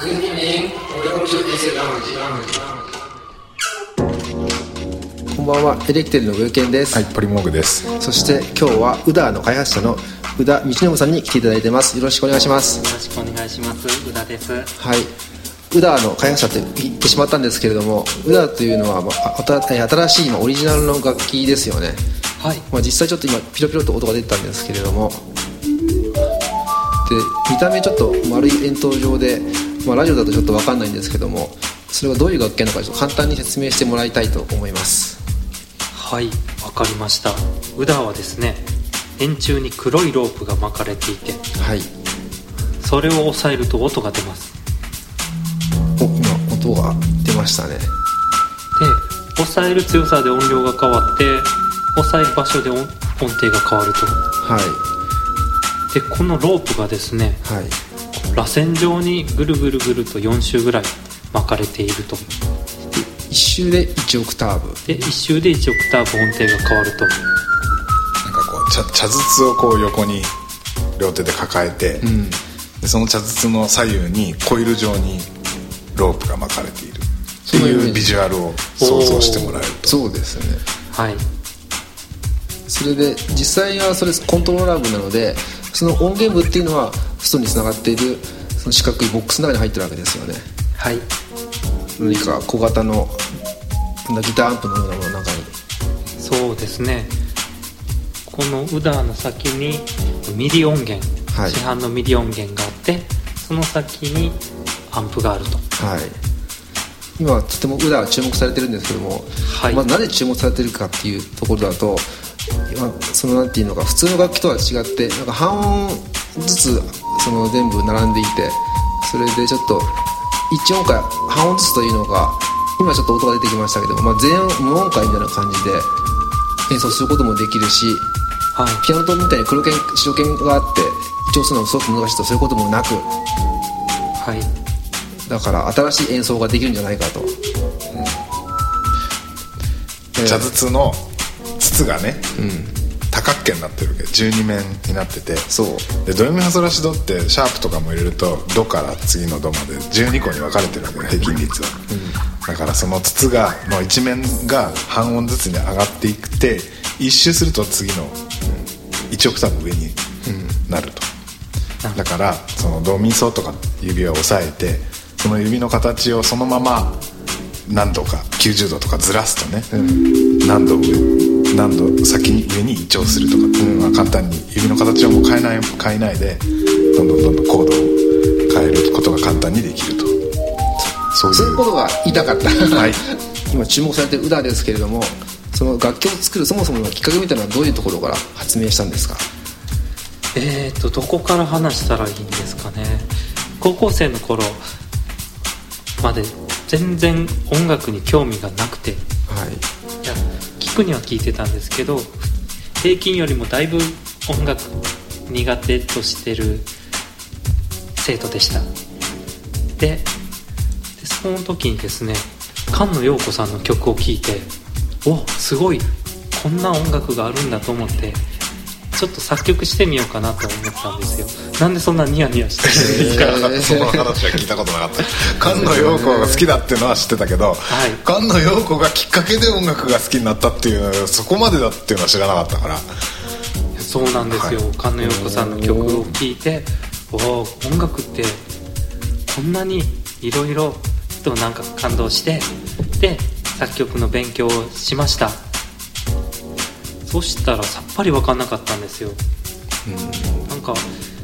Good evening. Welcome to Exit Lounge. こんばんは、エレキテルの上健です。 はい、ポリモーグです。 そして今日はUDAの開発者の宇田道信さんに来ていただいてます。よろしくお願いします。 よろしくお願いします。宇田です。 はい、UDAの開発者って言ってしまったんですけれども、UDAというのは新しいオリジナルの楽器ですよね。 はい。 実際ちょっと今ピロピロと音が出てたんですけれども、で見た目ちょっと丸い円筒状で、ラジオだとちょっと分かんないんですけども、それがどういう楽器なのかちょっと簡単に説明してもらいたいと思います。 はい、わかりました。UDAはですね、円柱に黒いロープが巻かれていて、 はい、 それを押さえると音が出ます。 今音が出ましたね。 で、押さえる強さで音量が変わって、押さえる場所で音程が変わると。 はい。 で、このロープがですね、 はい、 螺旋状にぐるぐるぐると4周ぐらい巻かれていると。 1周で1オクターブで、1周で1オクターブ音程が変わると。 なんかこう茶筒をこう横に両手で抱えて、でその茶筒の左右にコイル状にロープが巻かれているっていうビジュアルを想像してもらえると。 そうですね。 はい。 それで実際はそれコントローラー部なので、その音源部っていうのは外につながっているその四角いボックスの中に入ってるわけですよね。 はい。 何か小型のギターアンプのようなものの中に。 そうですね。このUDAの先にミディ音源、 はい、 市販のミディ音源があって、その先にアンプがあると。 はい。今とてもUDAは注目されてるんですけども、 はい、 なぜ注目されてるかっていうところだと、そのなんていうのか、普通の楽器とは違ってなんか半音ずつその全部並んでいて、それでちょっと1音階半音ずつというのが、今ちょっと音が出てきましたけども、全音無音階みたいな感じで演奏することもできるし、 はい、 ピアノとみたいに黒鍵白鍵があって一応するのもすごく難しいと、そういうこともなく、 はい、 だから新しい演奏ができるんじゃないかと。 茶筒の筒がね、多角形になってるわけ、12面になってて、 そうでドレミファソラシドってシャープとかも入れるとドから次のドまで12個に分かれてるわけよ、平均率は。だからその筒がの一面が半音ずつに上がっていって一周すると次の1オクターブ上になると。だからそのドミソとか指を押さえて、その指の形をそのまま何度か90度とかずらすとね、何度先に上に移調するとかっていうのは簡単に指の形をもう変えないでどんどんコードを変えることが簡単にできると。そういうことが言いたかった、 はい、 今注目されているUDAですけれども、その楽器を作るそもそものきっかけみたいなのはどういうところから発明したんですか？ どこから話したらいいんですかね。高校生の頃まで全然音楽に興味がなくて、いや聞くには聞いてたんですけど、平均よりもだいぶ音楽苦手としてる生徒でした。でその時にですね、菅野陽子さんの曲を聴いて、すごいこんな音楽があるんだと思って、ちょっと作曲してみようかなと思ったんですよ。なんでそんなニヤニヤしてるんですか？ その話は聞いたことなかった。菅野陽子が好きだっていうのは知ってたけど、菅野陽子がきっかけで音楽が好きになったっていうのはそこまでだっていうのは知らなかったから。 そうなんですよ、菅野陽子さんの曲を聴いて、音楽ってこんなにいろいろとなんか感動して、で作曲の勉強をしました。そしたらさっぱり分かんなかったんですよ。なんか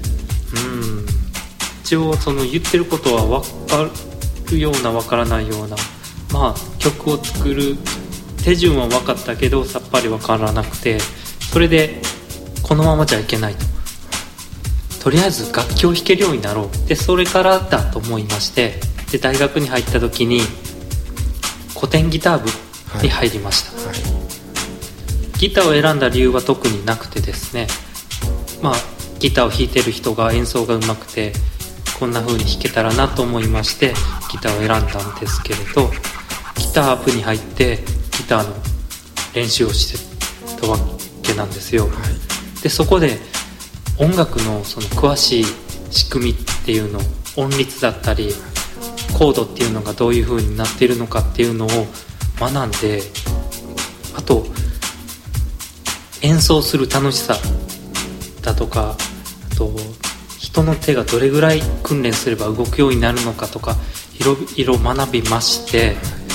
一応その言ってることは分かるような分からないような、曲を作る手順は分かったけどさっぱり分からなくて、それでこのままじゃいけないとりあえず楽器を弾けるようになろう、でそれからだと思いまして、で大学に入った時に古典ギター部に入りました。ギターを選んだ理由は特になくてですね、ギターを弾いてる人が演奏が上手くてこんな風に弾けたらなと思いましてギターを選んだんですけれど、ギター部に入ってギターの練習をしてたわけなんですよ。でそこで音楽のその詳しい仕組みっていうの、音律だったりコードっていうのがどういう風になっているのかっていうのを学んで、あと演奏する楽しさだとか、あと人の手がどれぐらい訓練すれば動くようになるのかとかいろいろ学びまして、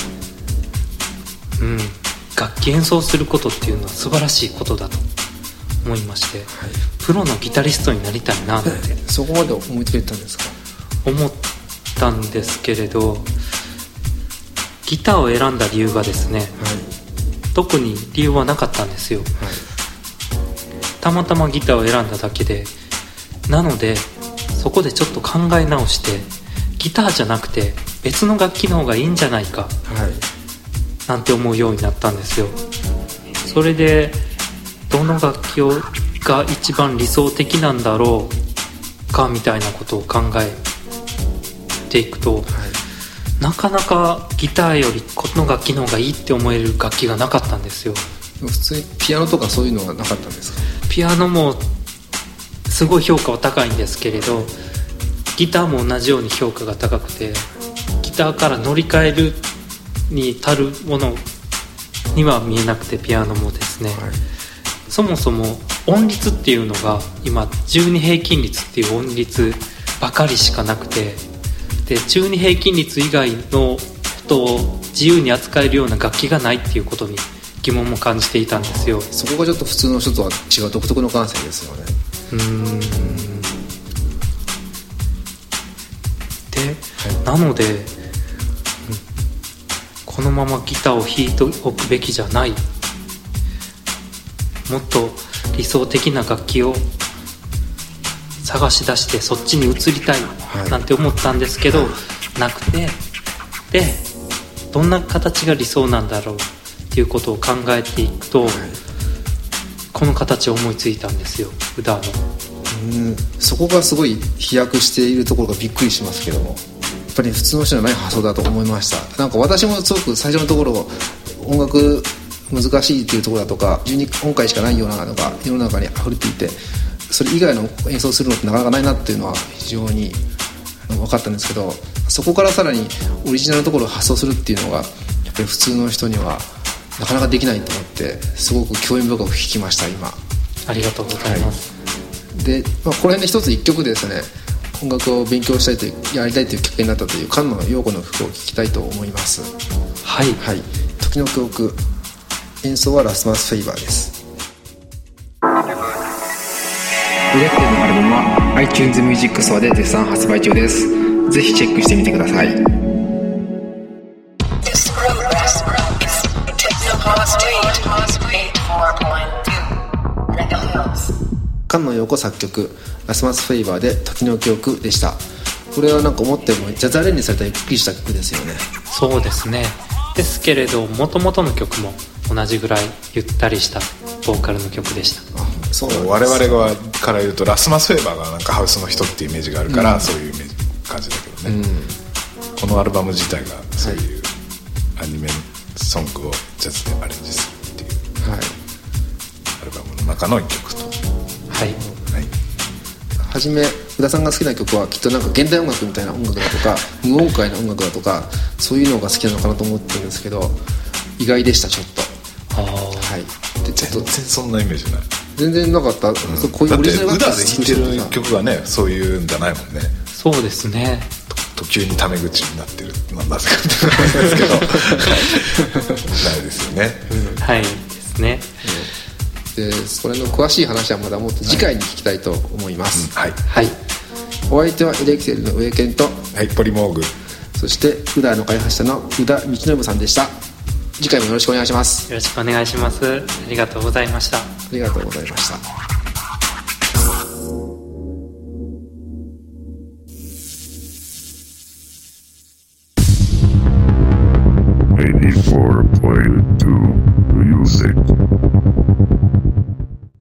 楽器演奏することっていうのは素晴らしいことだと思いまして、プロのギタリストになりたいなってそこまで思いつけたんですか？ 思ったんですけれど、ギターを選んだ理由がですね、特に理由はなかったんですよ。たまたまギターを選んだだけで、なのでそこでちょっと考え直して、ギターじゃなくて別の楽器の方がいいんじゃないか、なんて思うようになったんですよ。それでどの楽器が一番理想的なんだろうかみたいなことを考えていくと、なかなかギターよりこの楽器の方がいいって思える楽器がなかったんですよ。 普通にピアノとかそういうのはなかったんですか？ ピアノもすごい評価は高いんですけれど、ギターも同じように評価が高くて、ギターから乗り換えるに足るものには見えなくて、ピアノもですね、そもそも音律っていうのが今12平均律っていう音律ばかりしかなくて、で12平均律以外のことを自由に扱えるような楽器がないっていうことに疑問も感じていたんですよ。 そこがちょっと普通の人とは違う独特の感性ですよね。で、なので、このままギターを弾いておくべきじゃない、もっと理想的な楽器を探し出してそっちに移りたいなんて思ったんですけど、なくて、でどんな形が理想なんだろうっていうことを考えていくと、この形を思いついたんですよ、ウダーの。 そこがすごい飛躍しているところがびっくりしますけども、やっぱり普通の人にはない発想だと思いました。なんか私もすごく最初のところ、音楽難しいっていうところだとか、12音階しかないようなのが世の中に溢れていて、それ以外の演奏するのってなかなかないなっていうのは非常に分かったんですけど、そこからさらにオリジナルのところを発想するっていうのがやっぱり普通の人にはなかなかできないと思って、すごく興味深く弾きました。今ありがとうございます。 で、この辺で一つ一曲ですね、音楽を勉強したいとやりたいというきっかけになったという菅野陽子の曲を聴きたいと思います。時の教訓、演奏はラスマスフェイバーです。ウレッテのアルバムは iTunes Music Store で絶賛発売中です。ぜひチェックしてみてください。菅野陽子作曲、ラスマスフェイバーで時の教訓でした。これはなんか思ってもジャズアレンジされたゆっくりした曲ですよね。 そうですね。ですけれど元々の曲も同じぐらいゆったりしたボーカルの曲でした。 そう我々から言うとラスマスフェイバーがなんかハウスの人っていうイメージがあるから、そういうイメージ感じだけどね、このアルバム自体がそういうアニメソングをジャズでアレンジするっていう、アルバムの中の一曲と、 はじめ宇田さんが好きな曲はきっとなんか現代音楽みたいな音楽だとか無音階の音楽だとかそういうのが好きなのかなと思ってるんですけど、意外でした。ちょっとで全然そんなイメージない。 全然なかった、こういうオリジナルだって宇田で弾いてる曲がねそういうんじゃないもんね。 そうですね。 途中にタメ口になってるなぜかみたいな感じですけどないですよね。 ですね。 でそれの詳しい話はまだもっと次回に聞きたいと思います。お相手はエレキテルの上健と、 ポリモーグ、 そして宇田の開発者の宇田道信さんでした。次回もよろしくお願いします。 よろしくお願いします。ありがとうございました。 ありがとうございました。 84